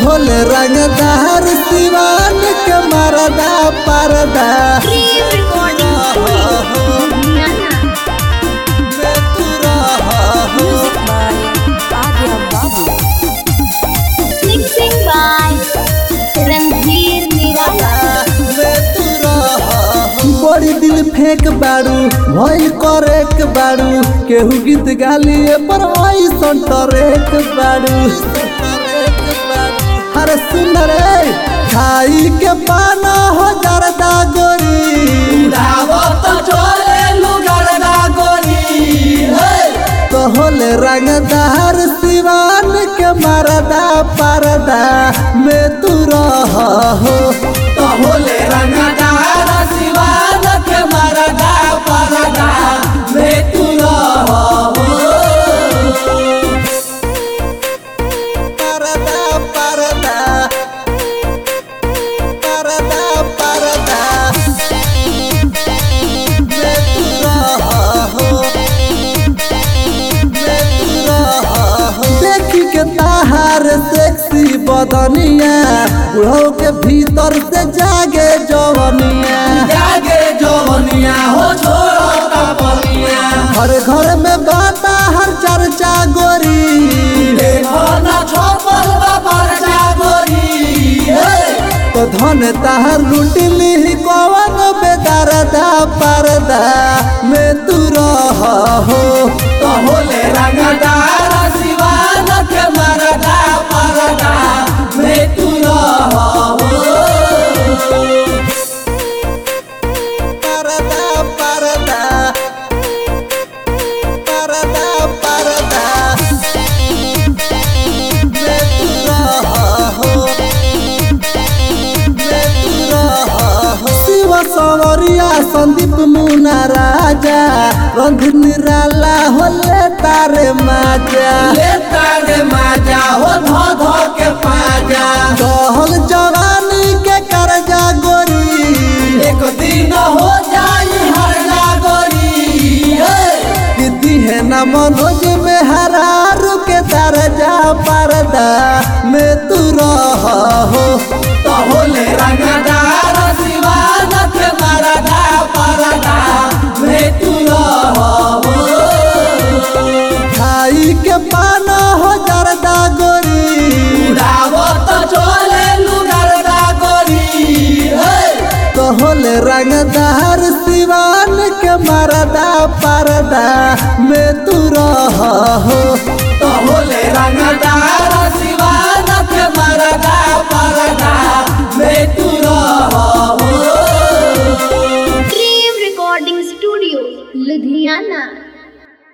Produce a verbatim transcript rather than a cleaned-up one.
होले रंगदार सिवान के मरदा परदा बड़ी दिल फेंक बारू भइल करेक बारू केहू गीत गालिए पर ऐसन टरेक बारू अरे सुन रे खाई के पाना हो जरदा गोरी तो होले रंगदार सिवान के मरदा परदा में तू रह हो तो होले रंगदार सिवान के मरदा परदा में तू रह परदा परदा परदा परदा में तू रह हो में तू रह हो देखी के ताहार सेक्सी बदनिया बुढ़ो के भीतर से जागे जवनिया जागे जवनिया हो छोड़ो कपनिया हर घर में बाता हर चर्चा गोरी देखो ना छोपल परचा गोरी तो धन ताहर लुटिली कवन बेदरदा परदा में तू रह हो तो होले रंगदार सिवान के मरदा परदा में तू रह परदा परदा परदा परदा में तू रह हो में तू रह हो शिव सवरिया संदीप मुना राजा रंग निराला होले तारे माजा ले तारे माजा हो धो धो के पाजा कहल जवानी के करजा गोरी एक दिन हो जाई हर जागोरी दीदी है न मनोज में हरारू के दरजा परदा में तू रह हो तो होले रंगदार सिवान के मरदा परदा में तू रह खाई के पाना हो जरदा गोरी उड़ावत चले लुगरदा गोरी तो होले रंगदार सिवान के मरदा परदा में तू रह हो तो होले रंगदार सिवान के मरदा परदा में तू रह ड्रीम रिकॉर्डिंग स्टूडियो लुधियाना।